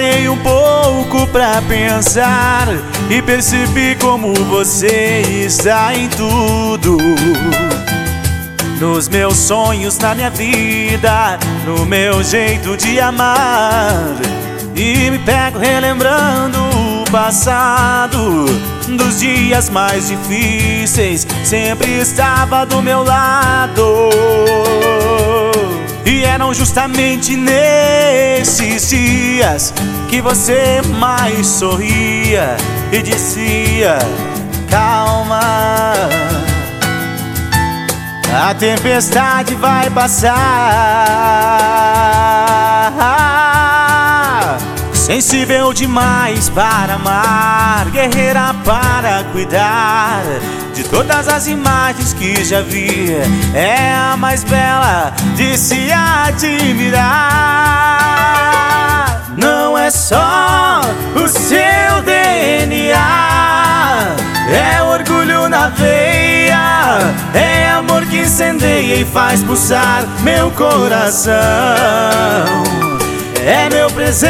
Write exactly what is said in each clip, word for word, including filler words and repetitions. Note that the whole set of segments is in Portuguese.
Parei um pouco pra pensar e percebi como você está em tudo. Nos meus sonhos, na minha vida, no meu jeito de amar. E me pego relembrando o passado, dos dias mais difíceis, sempre estava do meu lado. E eram justamente nesses dias que você mais sorria e dizia: calma, a tempestade vai passar. Sensível demais para amar, guerreira para cuidar de todas as imagens que já vi, é a mais bela de se admirar. Não é só o seu D N A, é orgulho na veia, é amor que incendeia e faz pulsar meu coração. É meu presente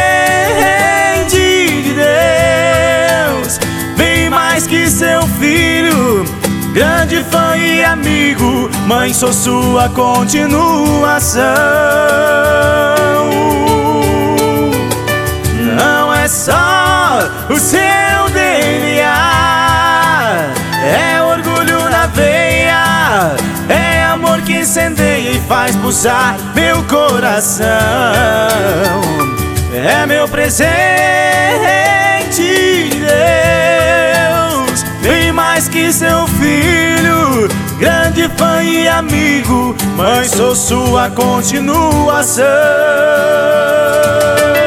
de Deus, bem mais que seu filho, grande fã e amigo. Mãe, sou sua continuação. Não é só o seu D N A, é orgulho na veia, é amor que incendeia e faz pulsar meu coração. É meu presente de Deus, bem mais que seu filho, grande fã e amigo. Mãe, sou sua continuação.